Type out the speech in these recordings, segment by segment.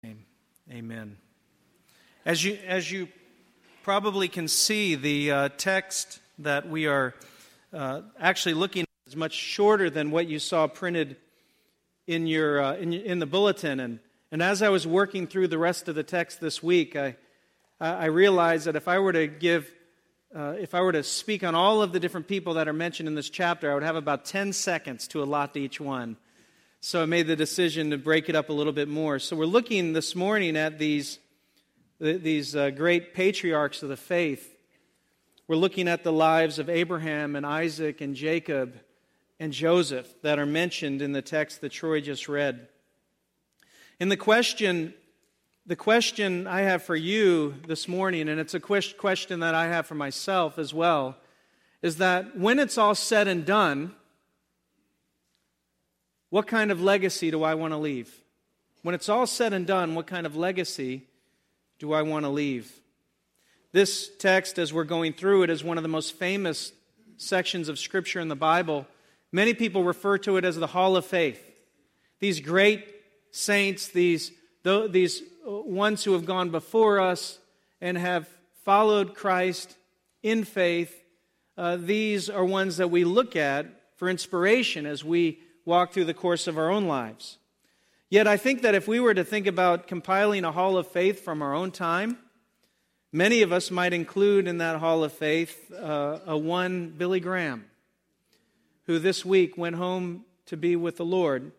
Amen. As you probably can see, the text that we are actually looking at is much shorter than what you saw printed in your in the bulletin. And as I was working through the rest of the text this week, I realized that if I were to speak on all of the different people that are mentioned in this chapter, I would have about 10 seconds to allot to each one. So I made the decision to break it up a little bit more. So we're looking this morning at these great patriarchs of the faith. We're looking at the lives of Abraham and Isaac and Jacob and Joseph that are mentioned in the text that Troy just read. And the question I have for you this morning, and it's a question that I have for myself as well, is that when it's all said and done, what kind of legacy do I want to leave? When it's all said and done, what kind of legacy do I want to leave? This text, as we're going through it, is one of the most famous sections of Scripture in the Bible. Many people refer to it as the Hall of Faith. These great saints, these ones who have gone before us and have followed Christ in faith, these are ones that we look at for inspiration as we walk through the course of our own lives. Yet I think that if we were to think about compiling a hall of faith from our own time, many of us might include in that hall of faith one Billy Graham, who this week went home to be with the Lord.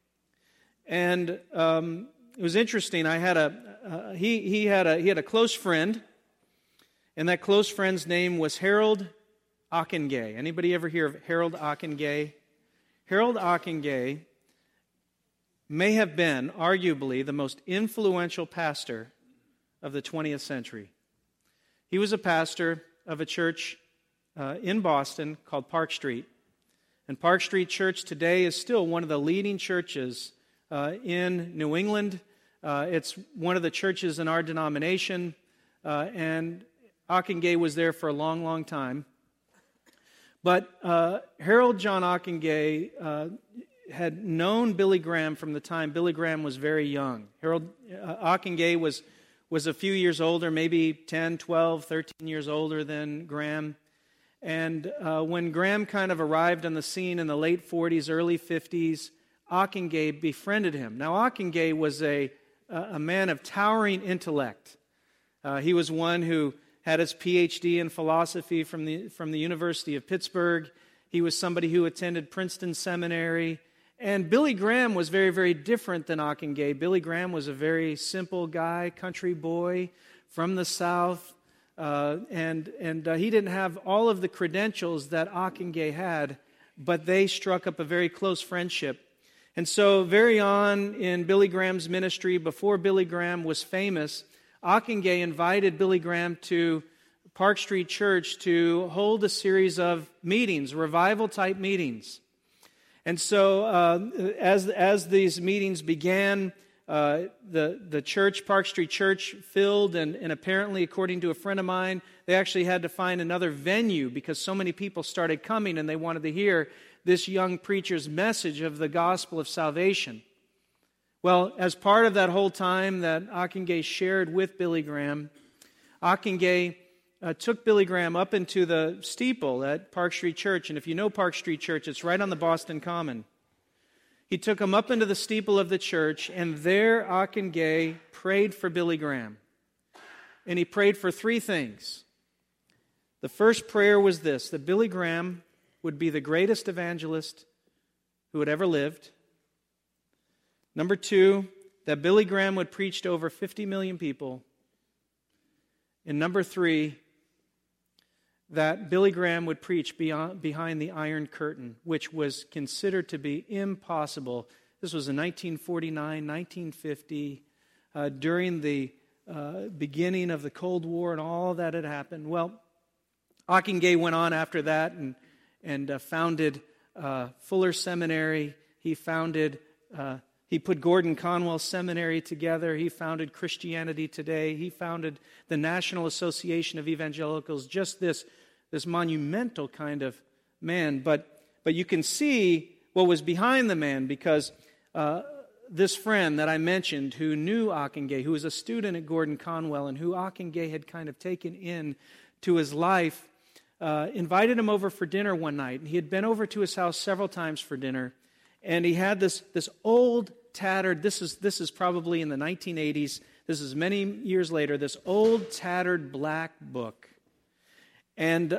And it was interesting. He had a close friend, and that close friend's name was Harold Ockenga. Anybody ever hear of Harold Ockenga? Harold Ockenga may have been, arguably, the most influential pastor of the 20th century. He was a pastor of a church in Boston called Park Street. And Park Street Church today is still one of the leading churches in New England. It's one of the churches in our denomination, and Ockenga was there for a long, long time. But Harold John Ockenga had known Billy Graham from the time Billy Graham was very young. Harold Ockenga was a few years older, maybe 10, 12, 13 years older than Graham. And when Graham kind of arrived on the scene in the late 40s, early 50s, Ockenga befriended him. Now, Ockenga was a man of towering intellect. He was one who had his PhD in philosophy from the University of Pittsburgh. He was somebody who attended Princeton Seminary. And Billy Graham was very, very different than Ockenga. Billy Graham was a very simple guy, country boy from the South. And he didn't have all of the credentials that Ockenga had, but they struck up a very close friendship. And so very on in Billy Graham's ministry, before Billy Graham was famous, Ockenga invited Billy Graham to Park Street Church to hold a series of meetings, revival-type meetings. And so as these meetings began, the church, Park Street Church, filled, and apparently, according to a friend of mine, they actually had to find another venue because so many people started coming and they wanted to hear this young preacher's message of the gospel of salvation. Well, as part of that whole time that Ockenga shared with Billy Graham, Ockenga took Billy Graham up into the steeple at Park Street Church. And if you know Park Street Church, it's right on the Boston Common. He took him up into the steeple of the church, and there Ockenga prayed for Billy Graham. And he prayed for three things. The first prayer was this, that Billy Graham would be the greatest evangelist who had ever lived. Number two, that Billy Graham would preach to over 50 million people. And number three, that Billy Graham would preach behind the Iron Curtain, which was considered to be impossible. This was in 1949, 1950, during the beginning of the Cold War and all that had happened. Well, Ockenga went on after that and founded Fuller Seminary. He put Gordon Conwell Seminary together. He founded Christianity Today. He founded the National Association of Evangelicals, just this monumental kind of man. But you can see what was behind the man, because this friend that I mentioned who knew Ockenga, who was a student at Gordon Conwell and who Ockenga had kind of taken in to his life, invited him over for dinner one night. And he had been over to his house several times for dinner. And he had this old, tattered, this is probably in the 1980s, this is many years later, this old, tattered black book. And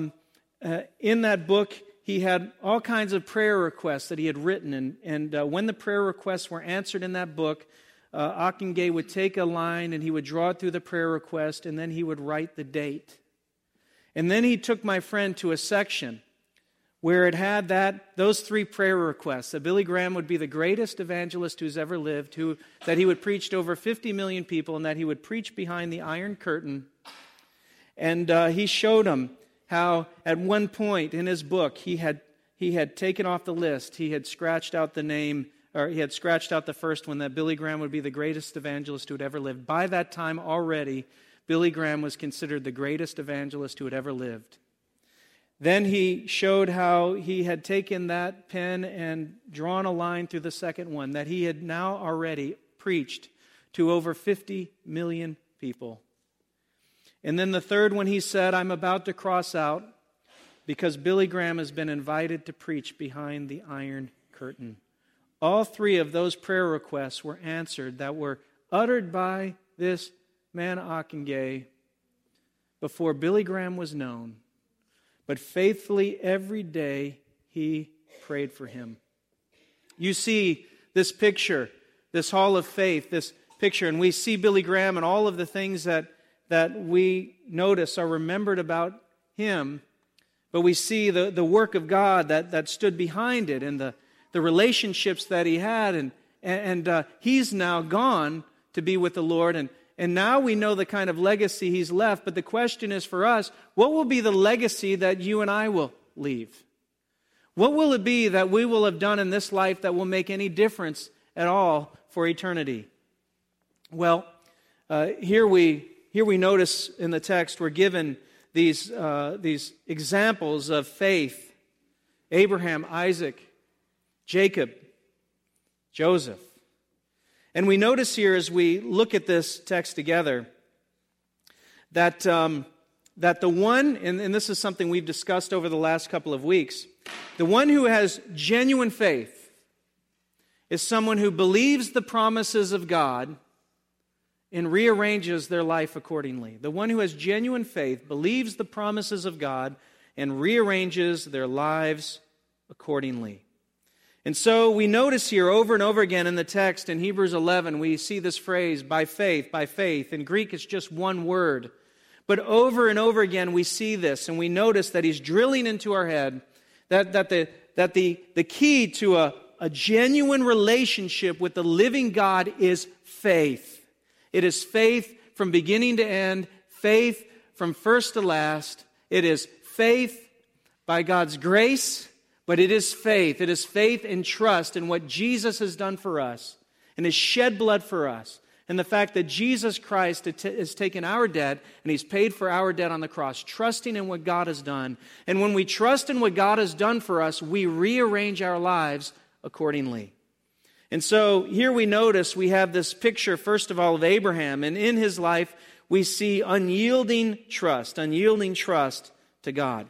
in that book, he had all kinds of prayer requests that he had written. And when the prayer requests were answered in that book, Ockenga would take a line and he would draw it through the prayer request, and then he would write the date. And then he took my friend to a section where it had those three prayer requests, that Billy Graham would be the greatest evangelist who's ever lived, that he would preach to over 50 million people, and that he would preach behind the Iron Curtain. And he showed him how at one point in his book he had taken off the list, he had scratched out the name, or he had scratched out the first one, that Billy Graham would be the greatest evangelist who had ever lived. By that time already, Billy Graham was considered the greatest evangelist who had ever lived. Then he showed how he had taken that pen and drawn a line through the second one, that he had now already preached to over 50 million people. And then the third one, he said, I'm about to cross out because Billy Graham has been invited to preach behind the Iron Curtain. All three of those prayer requests were answered that were uttered by this man Ockenga before Billy Graham was known. But faithfully every day he prayed for him. You see this picture, this hall of faith, this picture, and we see Billy Graham and all of the things that we notice are remembered about him, but we see the work of God that stood behind it and the relationships that he had, and he's now gone to be with the Lord, and now we know the kind of legacy he's left, but the question is for us, what will be the legacy that you and I will leave? What will it be that we will have done in this life that will make any difference at all for eternity? Well, here we notice in the text we're given these examples of faith: Abraham, Isaac, Jacob, Joseph. And we notice here as we look at this text together that the one, and this is something we've discussed over the last couple of weeks, the one who has genuine faith is someone who believes the promises of God and rearranges their life accordingly. The one who has genuine faith believes the promises of God and rearranges their lives accordingly. And so we notice here over and over again in the text in Hebrews 11, we see this phrase, by faith, by faith. In Greek, it's just one word. But over and over again, we see this, and we notice that he's drilling into our head that the key to a genuine relationship with the living God is faith. It is faith from beginning to end, faith from first to last. It is faith by God's grace, but it is faith. It is faith and trust in what Jesus has done for us and His shed blood for us. And the fact that Jesus Christ has taken our debt and He's paid for our debt on the cross, trusting in what God has done. And when we trust in what God has done for us, we rearrange our lives accordingly. And so here we notice we have this picture, first of all, of Abraham. And in his life, we see unyielding trust to God.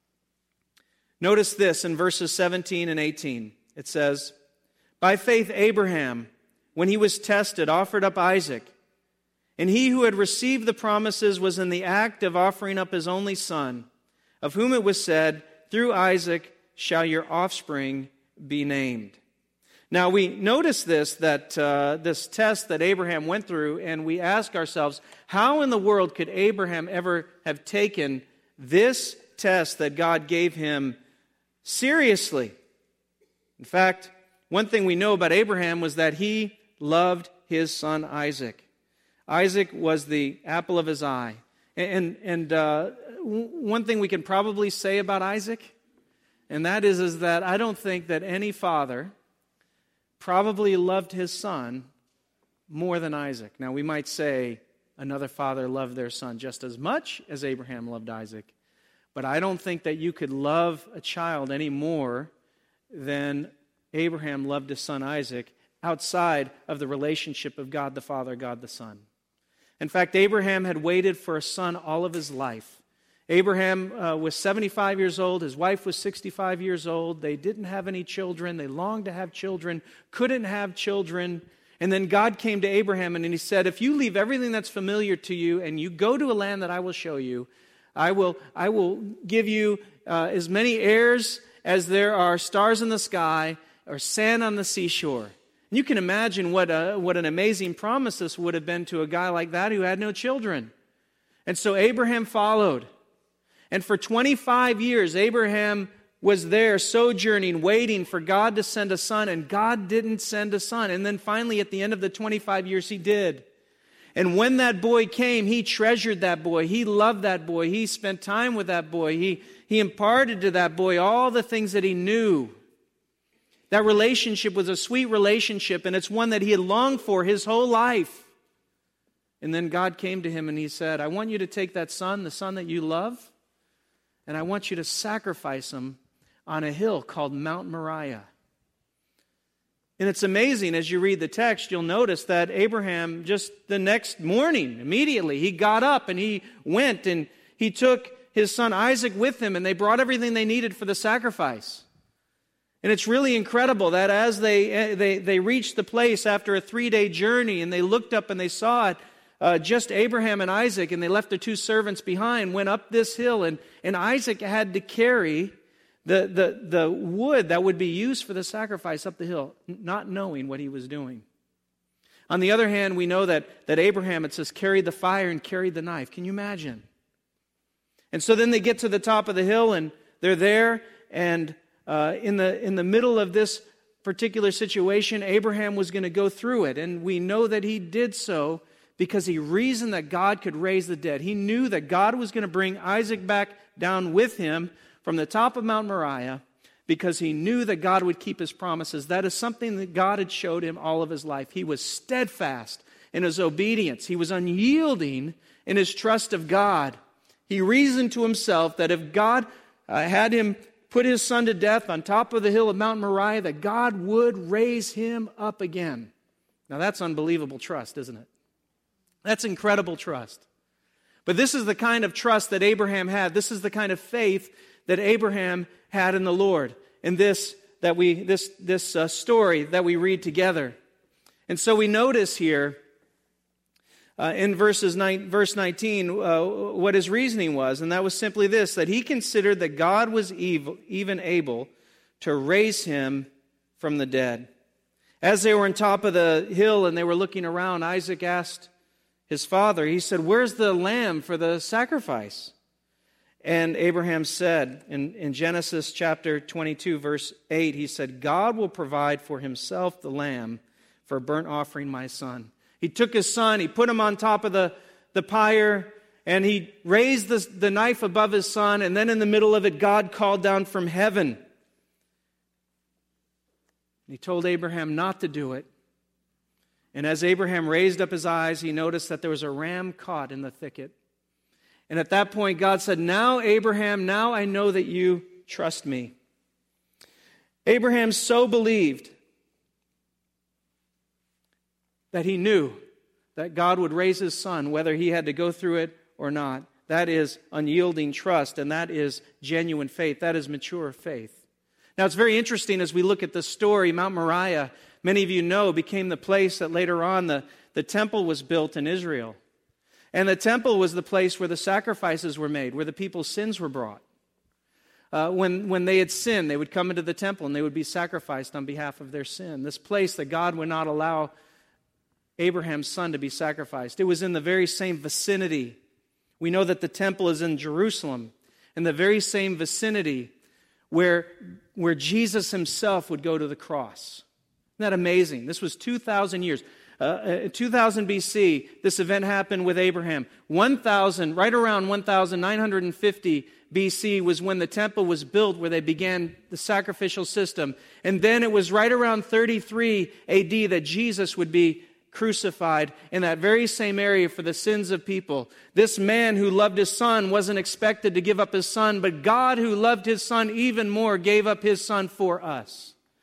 Notice this in verses 17 and 18. It says, by faith Abraham, when he was tested, offered up Isaac. And he who had received the promises was in the act of offering up his only son, of whom it was said, through Isaac shall your offspring be named. Now we notice this test that Abraham went through, and we ask ourselves, how in the world could Abraham ever have taken this test that God gave him seriously? In fact, one thing we know about Abraham was that he loved his son Isaac. Isaac was the apple of his eye. And one thing we can probably say about Isaac, and that is that I don't think that any father probably loved his son more than Isaac. Now, we might say another father loved their son just as much as Abraham loved Isaac, but I don't think that you could love a child any more than Abraham loved his son Isaac outside of the relationship of God the Father, God the Son. In fact, Abraham had waited for a son all of his life. Abraham was 75 years old. His wife was 65 years old. They didn't have any children. They longed to have children, couldn't have children. And then God came to Abraham and he said, if you leave everything that's familiar to you and you go to a land that I will show you, I will give you as many heirs as there are stars in the sky or sand on the seashore. And you can imagine what an amazing promise this would have been to a guy like that who had no children. And so Abraham followed. And for 25 years, Abraham was there sojourning, waiting for God to send a son, and God didn't send a son. And then finally, at the end of the 25 years, he did. And when that boy came, he treasured that boy. He loved that boy. He spent time with that boy. He imparted to that boy all the things that he knew. That relationship was a sweet relationship, and it's one that he had longed for his whole life. And then God came to him and he said, I want you to take that son, the son that you love, and I want you to sacrifice him on a hill called Mount Moriah. And it's amazing, as you read the text, you'll notice that Abraham, just the next morning, immediately, he got up and he went and he took his son Isaac with him, and they brought everything they needed for the sacrifice. And it's really incredible that as they reached the place after a 3-day journey, and they looked up and they saw it, just Abraham and Isaac, and they left their 2 servants behind, went up this hill, and Isaac had to carry the wood that would be used for the sacrifice up the hill, not knowing what he was doing. On the other hand, we know that Abraham, it says, carried the fire and carried the knife. Can you imagine? And so then they get to the top of the hill, and they're there, and in the middle of this particular situation, Abraham was going to go through it. And we know that he did so because he reasoned that God could raise the dead. He knew that God was going to bring Isaac back down with him from the top of Mount Moriah because he knew that God would keep his promises. That is something that God had showed him all of his life. He was steadfast in his obedience. He was unyielding in his trust of God. He reasoned to himself that if God had him put his son to death on top of the hill of Mount Moriah, that God would raise him up again. Now that's unbelievable trust, isn't it? That's incredible trust. But this is the kind of trust that Abraham had. This is the kind of faith that Abraham had in the Lord. In this story that we read together. And so we notice here in verse 19 what his reasoning was, and that was simply this, that he considered that God was even able to raise him from the dead. As they were on top of the hill and they were looking around, Isaac asked his father, he said, "Where's the lamb for the sacrifice?" And Abraham said in Genesis chapter 22, verse 8, he said, "God will provide for himself the lamb for a burnt offering, my son." He took his son, he put him on top of the pyre, and he raised the knife above his son, and then in the middle of it, God called down from heaven. He told Abraham not to do it. And as Abraham raised up his eyes, he noticed that there was a ram caught in the thicket. And at that point, God said, "Now, Abraham, now I know that you trust me." Abraham so believed that he knew that God would raise his son, whether he had to go through it or not. That is unyielding trust, and that is genuine faith. That is mature faith. Now, it's very interesting as we look at this story. Mount Moriah, many of you know, became the place that later on the temple was built in Israel. And the temple was the place where the sacrifices were made, where the people's sins were brought. When they had sinned, they would come into the temple and they would be sacrificed on behalf of their sin. This place that God would not allow Abraham's son to be sacrificed. It was in the very same vicinity. We know that the temple is in Jerusalem, in the very same vicinity where Jesus himself would go to the cross. Isn't that amazing? This was 2,000 years. 2000 BC, this event happened with Abraham. Right around 1950 BC was when the temple was built, where they began the sacrificial system. And then it was right around 33 AD that Jesus would be crucified in that very same area for the sins of people. This man who loved his son wasn't expected to give up his son, but God, who loved his son even more, gave up his son for us.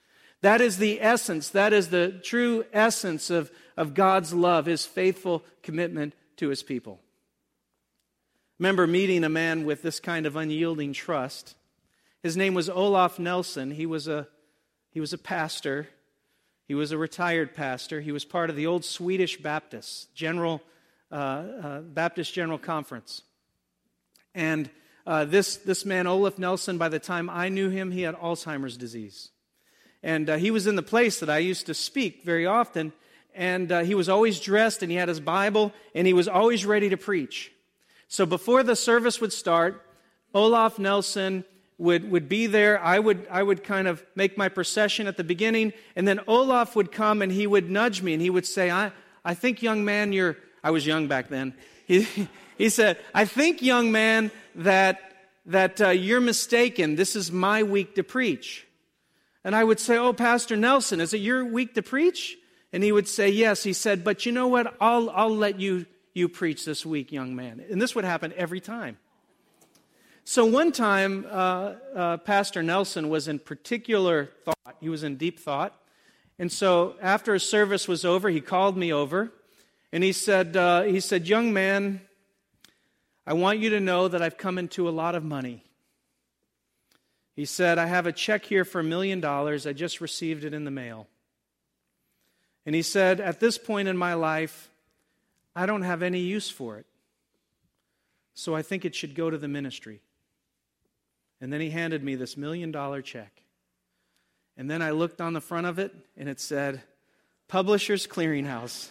That is the essence, that is the true essence of God's love, His faithful commitment to His people. Remember meeting a man with this kind of unyielding trust. His name was Olaf Nelson. He was a pastor. He was a retired pastor. He was part of the old Swedish Baptist General Conference. And this man, Olaf Nelson, by the time I knew him, he had Alzheimer's disease. And he was in the place that I used to speak very often. And he was always dressed, and he had his Bible, and he was always ready to preach. So before the service would start, Olaf Nelson would be there. I would kind of make my procession at the beginning, and then Olaf would come and he would nudge me and he would say, I think, young man, I was young back then. He said, I think, young man, that you're mistaken. This is my week to preach. And I would say, oh, Pastor Nelson, is it your week to preach? And he would say, yes. He said, but you know what? I'll let you preach this week, young man. And this would happen every time. So one time, Pastor Nelson was in particular thought. He was in deep thought. And so after his service was over, he called me over. And he said, young man, I want you to know that I've come into a lot of money. He said, I have a check here for $1 million. I just received it in the mail. And he said, at this point in my life, I don't have any use for it. So I think it should go to the ministry. And then he handed me this $1 million check. And then I looked on the front of it, and it said, Publishers Clearinghouse.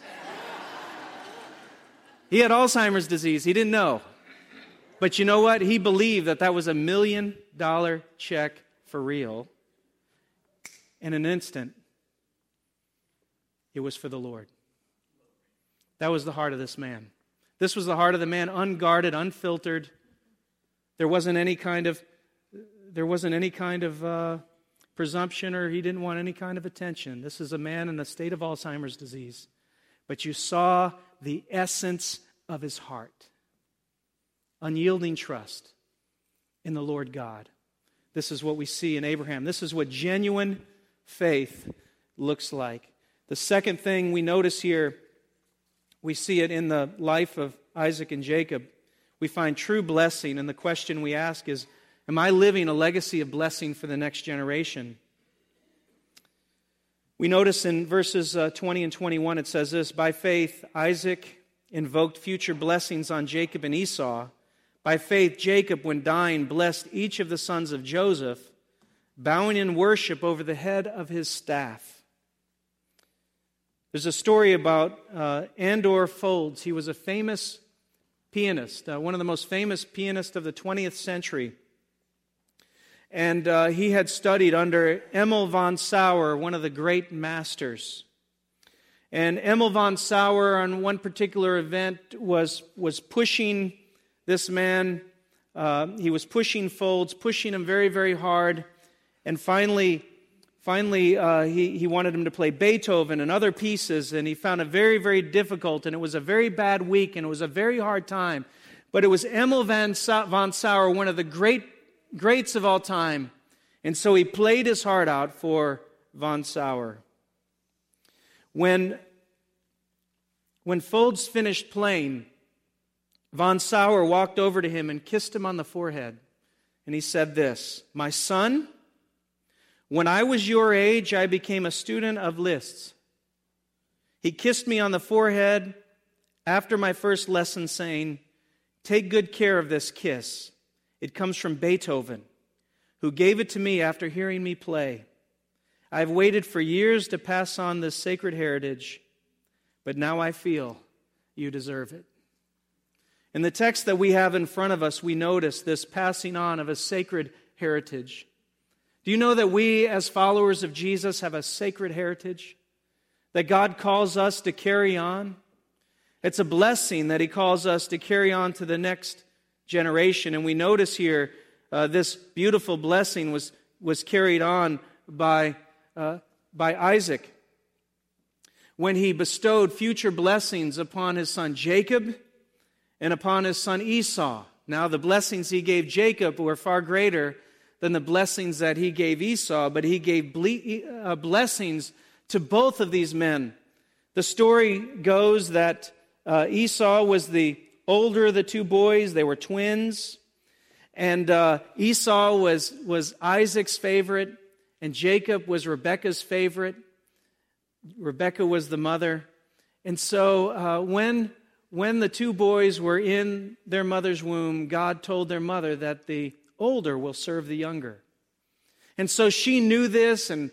He had Alzheimer's disease. He didn't know. But you know what? He believed that was $1 million check for real. In an instant, it was for the Lord. That was the heart of this man. This was the heart of the man, unguarded, unfiltered. There wasn't any kind of presumption, or he didn't want any kind of attention. This is a man in a state of Alzheimer's disease. But you saw the essence of his heart. Unyielding trust in the Lord God. This is what we see in Abraham. This is what genuine faith looks like. The second thing we notice here, we see it in the life of Isaac and Jacob. We find true blessing, and the question we ask is, am I living a legacy of blessing for the next generation? We notice in verses 20 and 21, it says this, by faith, Isaac invoked future blessings on Jacob and Esau. By faith, Jacob, when dying, blessed each of the sons of Joseph, bowing in worship over the head of his staff. There's a story about Andor Folds. He was a famous pianist, one of the most famous pianists of the 20th century. And he had studied under Emil von Sauer, one of the great masters. And Emil von Sauer, on one particular event, was pushing this man. He was pushing Folds, pushing him very, very hard. And finally, he wanted him to play Beethoven and other pieces, and he found it very, very difficult, and it was a very bad week, and it was a very hard time. But it was Emil von Sauer, one of the greats of all time, and so he played his heart out for von Sauer. When Folds finished playing, von Sauer walked over to him and kissed him on the forehead, and he said this, my son, when I was your age, I became a student of Liszt's. He kissed me on the forehead after my first lesson, saying, take good care of this kiss. It comes from Beethoven, who gave it to me after hearing me play. I have waited for years to pass on this sacred heritage, but now I feel you deserve it. In the text that we have in front of us, we notice this passing on of a sacred heritage. Do you know that we, as followers of Jesus, have a sacred heritage that God calls us to carry on? It's a blessing that He calls us to carry on to the next generation. And we notice here this beautiful blessing was carried on by Isaac when he bestowed future blessings upon his son Jacob and upon his son Esau. Now, the blessings he gave Jacob were far greater than the blessings that he gave Esau, but he gave blessings to both of these men. The story goes that Esau was the older of the two boys. They were twins. And Esau was Isaac's favorite, and Jacob was Rebekah's favorite. Rebekah was the mother. And so when the two boys were in their mother's womb, God told their mother that the older will serve the younger. And so she knew this, and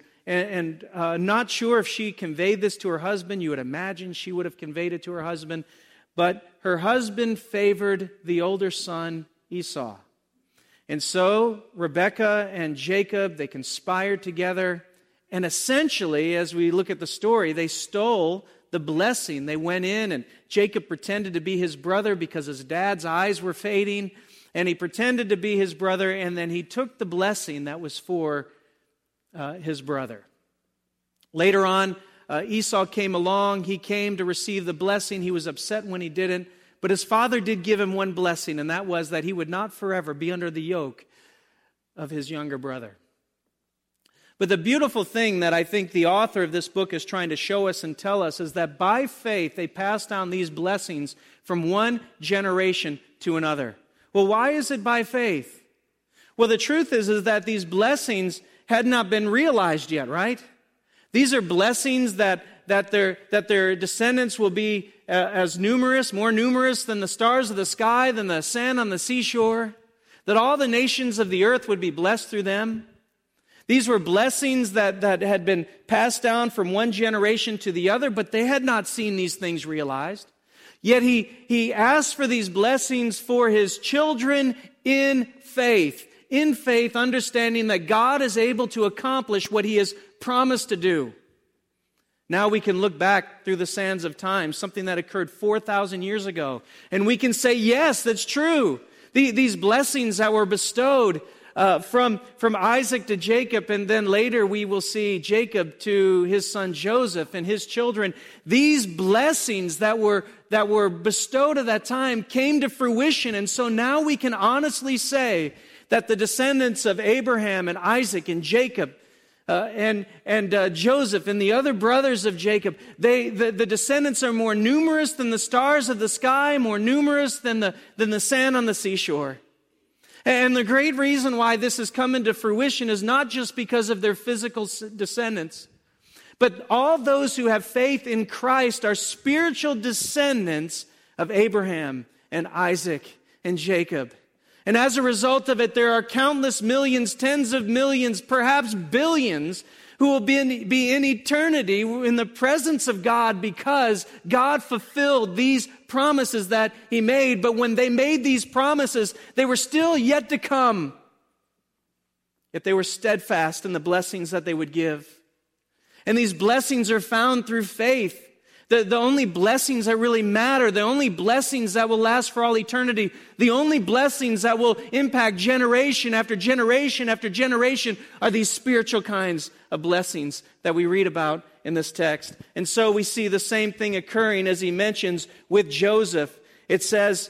not sure if she conveyed this to her husband. You would imagine she would have conveyed it to her husband. But her husband favored the older son, Esau. And so Rebekah and Jacob, they conspired together. And essentially, as we look at the story, they stole the blessing. They went in, and Jacob pretended to be his brother because his dad's eyes were fading. And he pretended to be his brother, and then he took the blessing that was for his brother. Later on, Esau came along. He came to receive the blessing. He was upset when he didn't. But his father did give him one blessing, and that was that he would not forever be under the yoke of his younger brother. But the beautiful thing that I think the author of this book is trying to show us and tell us is that by faith they passed down these blessings from one generation to another. Well, why is it by faith? Well, the truth is that these blessings had not been realized yet, right? These are blessings that their descendants will be as numerous, more numerous than the stars of the sky, than the sand on the seashore, that all the nations of the earth would be blessed through them. These were blessings that had been passed down from one generation to the other, but they had not seen these things realized. Yet he asked for these blessings for his children in faith, understanding that God is able to accomplish what he has promised to do. Now we can look back through the sands of time, something that occurred 4,000 years ago, and we can say, yes, that's true. These blessings that were bestowed from Isaac to Jacob, and then later we will see Jacob to his son Joseph and his children. These blessings that were bestowed at that time came to fruition, and so now we can honestly say that the descendants of Abraham and Isaac and Jacob and Joseph and the other brothers of Jacob, the descendants are more numerous than the stars of the sky, more numerous than the sand on the seashore. And the great reason why this has come into fruition is not just because of their physical descendants, but all those who have faith in Christ are spiritual descendants of Abraham and Isaac and Jacob. And as a result of it, there are countless millions, tens of millions, perhaps billions, who will be in eternity in the presence of God because God fulfilled these promises that he made. But when they made these promises, they were still yet to come. Yet they were steadfast in the blessings that they would give. And these blessings are found through faith. The only blessings that really matter, the only blessings that will last for all eternity, the only blessings that will impact generation after generation after generation are these spiritual kinds of blessings that we read about in this text. And so we see the same thing occurring as he mentions with Joseph. It says,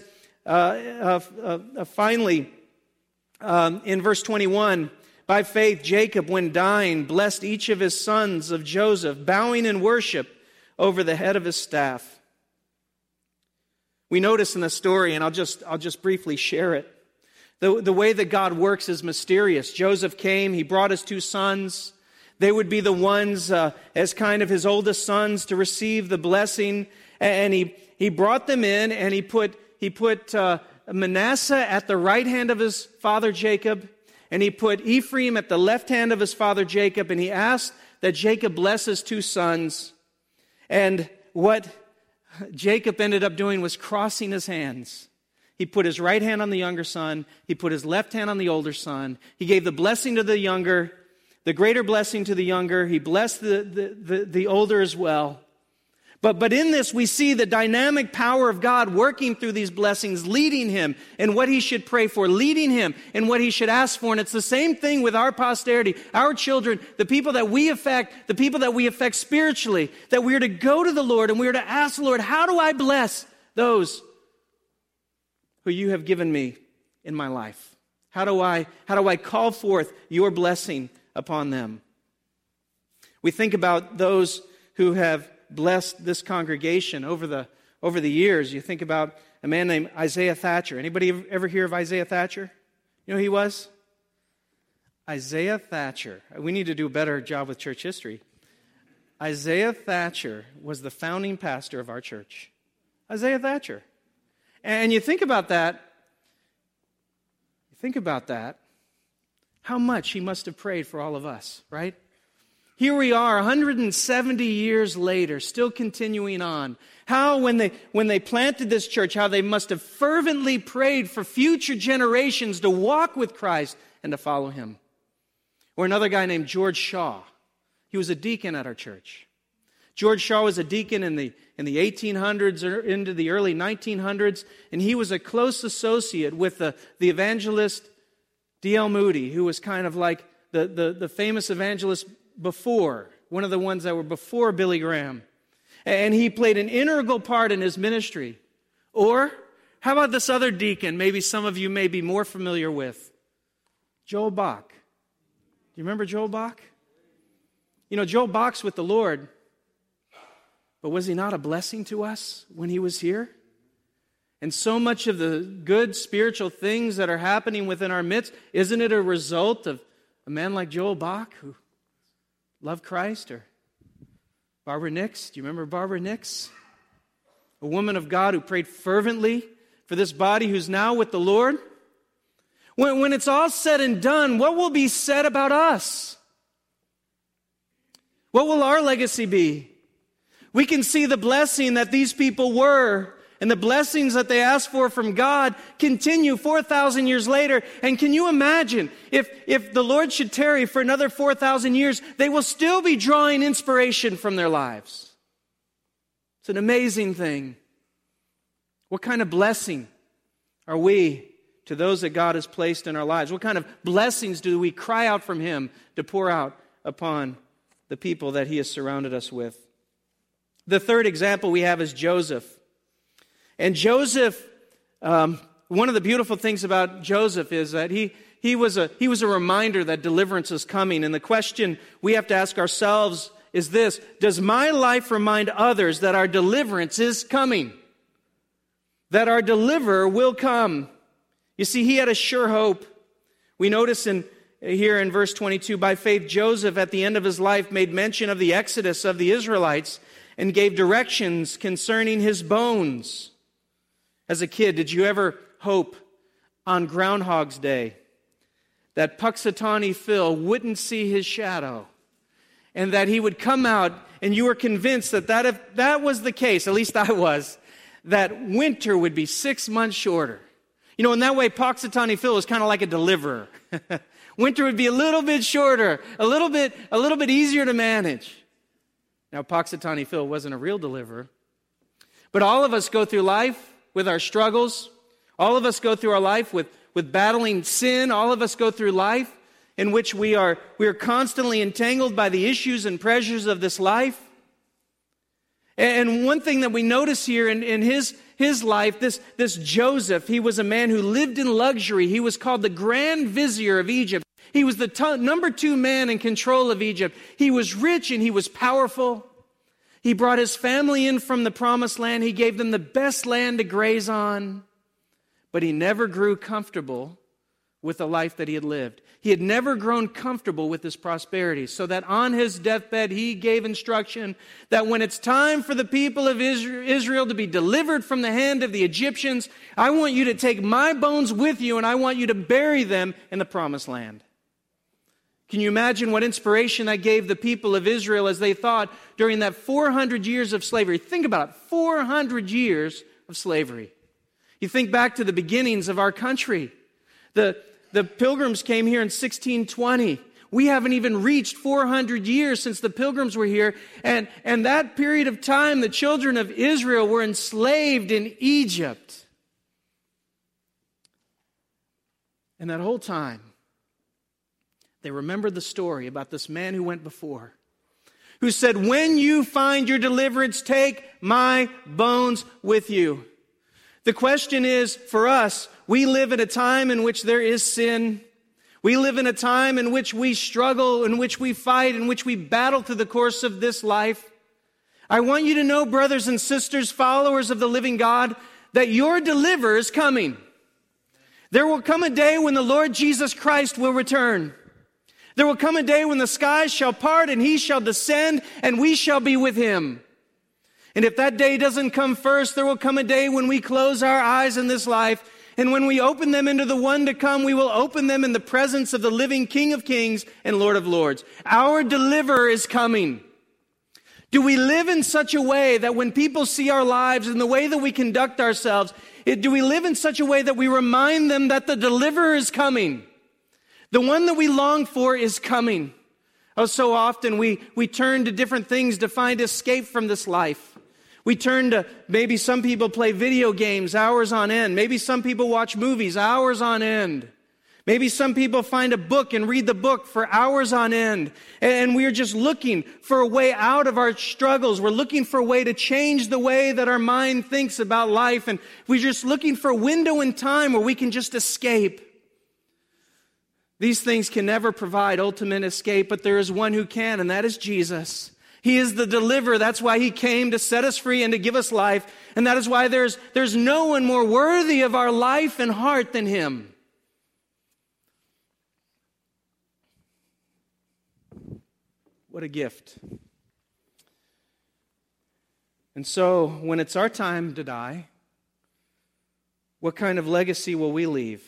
finally, in verse 21, by faith Jacob, when dying, blessed each of his sons of Joseph, bowing in worship over the head of his staff. We notice in the story, and I'll just briefly share it, the way that God works is mysterious. Joseph came, he brought his two sons. They would be the ones as kind of his oldest sons to receive the blessing. And he brought them in, and he put Manasseh at the right hand of his father Jacob, and he put Ephraim at the left hand of his father Jacob, and he asked that Jacob bless his two sons. And what Jacob ended up doing was crossing his hands. He put his right hand on the younger son. He put his left hand on the older son. He gave the blessing to the younger, the greater blessing to the younger. He blessed the older as well. But in this, we see the dynamic power of God working through these blessings, leading him in what he should pray for, leading him in what he should ask for. And it's the same thing with our posterity, our children, the people that we affect spiritually, that we are to go to the Lord and we are to ask the Lord, how do I bless those who you have given me in my life? How do I call forth your blessing upon them? We think about those who have blessed this congregation over the years. You think about a man named Isaiah Thatcher. Anybody ever hear of Isaiah Thatcher? You know who he was? Isaiah Thatcher. We need to do a better job with church history. Isaiah Thatcher was the founding pastor of our church. Isaiah Thatcher. And you think about that. How much he must have prayed for all of us, right? Here we are, 170 years later, still continuing on. How, when they planted this church, how they must have fervently prayed for future generations to walk with Christ and to follow Him. Or another guy named George Shaw. He was a deacon at our church. George Shaw was a deacon in the 1800s or into the early 1900s, and he was a close associate with the evangelist D.L. Moody, who was kind of like the famous evangelist before, one of the ones that were before Billy Graham. And he played an integral part in his ministry. Or, how about this other deacon, maybe some of you may be more familiar with? Joel Bach. Do you remember Joel Bach? You know, Joel Bach's with the Lord, but was he not a blessing to us when he was here? And so much of the good spiritual things that are happening within our midst, isn't it a result of a man like Joel Bach who loved Christ? Or Barbara Nix. Do you remember Barbara Nix? A woman of God who prayed fervently for this body who's now with the Lord. When it's all said and done, what will be said about us? What will our legacy be? We can see the blessing that these people were, and the blessings that they asked for from God continue 4,000 years later. And can you imagine, if the Lord should tarry for another 4,000 years, they will still be drawing inspiration from their lives. It's an amazing thing. What kind of blessing are we to those that God has placed in our lives? What kind of blessings do we cry out from Him to pour out upon the people that He has surrounded us with? The third example we have is Joseph. And Joseph, one of the beautiful things about Joseph is that he was a reminder that deliverance is coming. And the question we have to ask ourselves is this: does my life remind others that our deliverance is coming? That our deliverer will come? You see, he had a sure hope. We notice here in verse 22, by faith Joseph at the end of his life made mention of the exodus of the Israelites and gave directions concerning his bones. As a kid, did you ever hope on Groundhog's Day that Puxatawny Phil wouldn't see his shadow and that he would come out, and you were convinced that if that was the case, at least I was, that winter would be 6 months shorter? You know, in that way, Puxatawny Phil was kind of like a deliverer. Winter would be a little bit shorter, a little bit easier to manage. Now, Puxatawny Phil wasn't a real deliverer. But all of us go through life with our struggles. All of us go through our life with battling sin. All of us go through life in which we are constantly entangled by the issues and pressures of this life. And one thing that we notice here in his life, this Joseph, he was a man who lived in luxury. He was called the Grand Vizier of Egypt. He was the number 2 man in control of Egypt. He was rich and he was powerful. He brought his family in from the promised land. He gave them the best land to graze on. But he never grew comfortable with the life that he had lived. He had never grown comfortable with his prosperity, so that on his deathbed he gave instruction that when it's time for the people of Israel to be delivered from the hand of the Egyptians, I want you to take my bones with you and I want you to bury them in the promised land. Can you imagine what inspiration that gave the people of Israel as they thought during that 400 years of slavery? Think about it, 400 years of slavery. You think back to the beginnings of our country. The Pilgrims came here in 1620. We haven't even reached 400 years since the Pilgrims were here. And that period of time, the children of Israel were enslaved in Egypt. And that whole time, they remembered the story about this man who went before, who said, when you find your deliverance, take my bones with you. The question is, for us, we live in a time in which there is sin. We live in a time in which we struggle, in which we fight, in which we battle through the course of this life. I want you to know, brothers and sisters, followers of the living God, that your deliverer is coming. There will come a day when the Lord Jesus Christ will return. There will come a day when the skies shall part and he shall descend and we shall be with him. And if that day doesn't come first, there will come a day when we close our eyes in this life, and when we open them into the one to come, we will open them in the presence of the living King of Kings and Lord of Lords. Our deliverer is coming. Do we live in such a way that when people see our lives and the way that we conduct ourselves, do we live in such a way that we remind them that the deliverer is coming? The one that we long for is coming. Oh, so often we turn to different things to find escape from this life. We turn to, maybe some people play video games hours on end. Maybe some people watch movies hours on end. Maybe some people find a book and read the book for hours on end. And we're just looking for a way out of our struggles. We're looking for a way to change the way that our mind thinks about life. And we're just looking for a window in time where we can just escape. These things can never provide ultimate escape, but there is one who can, and that is Jesus. He is the deliverer. That's why he came, to set us free and to give us life. And that is why there's no one more worthy of our life and heart than him. What a gift. And so, when it's our time to die, what kind of legacy will we leave?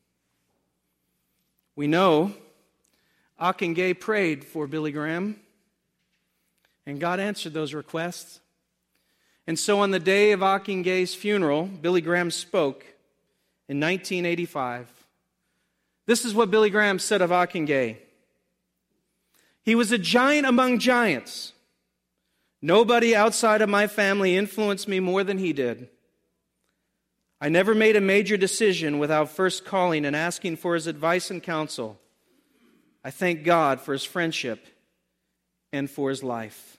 We know Aachen Gay prayed for Billy Graham, and God answered those requests. And so on the day of Aachen Gay's funeral, Billy Graham spoke in 1985. This is what Billy Graham said of Aachen Gay. He was a giant among giants. Nobody outside of my family influenced me more than he did. I never made a major decision without first calling and asking for his advice and counsel. I thank God for his friendship and for his life.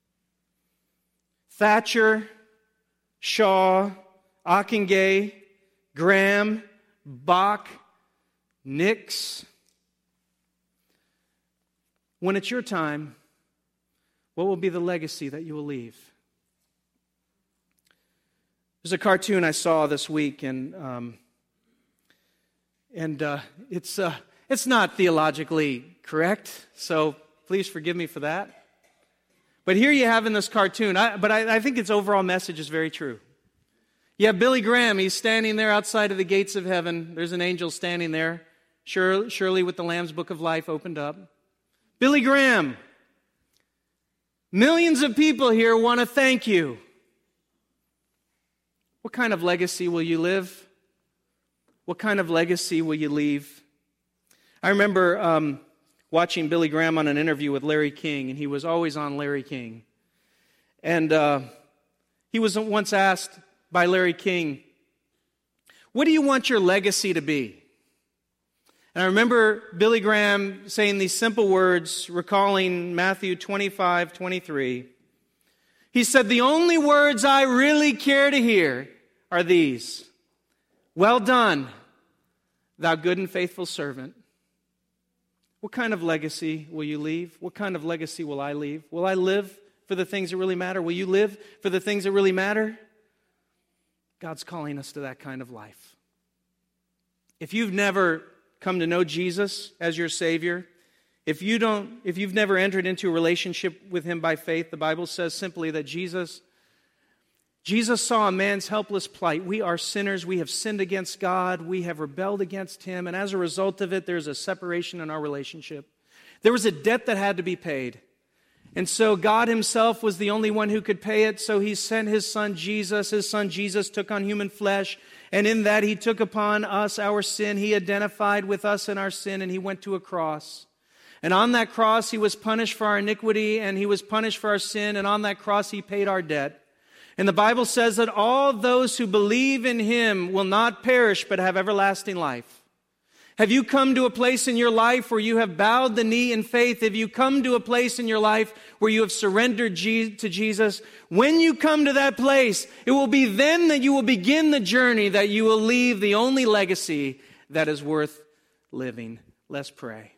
Thatcher, Shaw, Aachen Gay, Graham, Bach, Nix. When it's your time, what will be the legacy that you will leave? There's a cartoon I saw this week, and it's not theologically correct, so please forgive me for that. But here you have in this cartoon, I think its overall message is very true. You have Billy Graham, he's standing there outside of the gates of heaven. There's an angel standing there, surely with the Lamb's Book of Life opened up. Billy Graham, millions of people here want to thank you. What kind of legacy will you live? What kind of legacy will you leave? I remember watching Billy Graham on an interview with Larry King, and he was always on Larry King. And he was once asked by Larry King, what do you want your legacy to be? And I remember Billy Graham saying these simple words, recalling Matthew 25:23. He said, the only words I really care to hear are these. Well done, thou good and faithful servant. What kind of legacy will you leave? What kind of legacy will I leave? Will I live for the things that really matter? Will you live for the things that really matter? God's calling us to that kind of life. If you've never come to know Jesus as your Savior, if you've never entered into a relationship with him by faith, the Bible says simply that Jesus saw a man's helpless plight. We are sinners. We have sinned against God. We have rebelled against him. And as a result of it, there's a separation in our relationship. There was a debt that had to be paid. And so God himself was the only one who could pay it. So he sent his son Jesus. His son Jesus took on human flesh. And in that he took upon us our sin. He identified with us in our sin, and he went to a cross. And on that cross, he was punished for our iniquity, and he was punished for our sin. And on that cross, he paid our debt. And the Bible says that all those who believe in him will not perish but have everlasting life. Have you come to a place in your life where you have bowed the knee in faith? Have you come to a place in your life where you have surrendered to Jesus? When you come to that place, it will be then that you will begin the journey, that you will leave the only legacy that is worth living. Let's pray.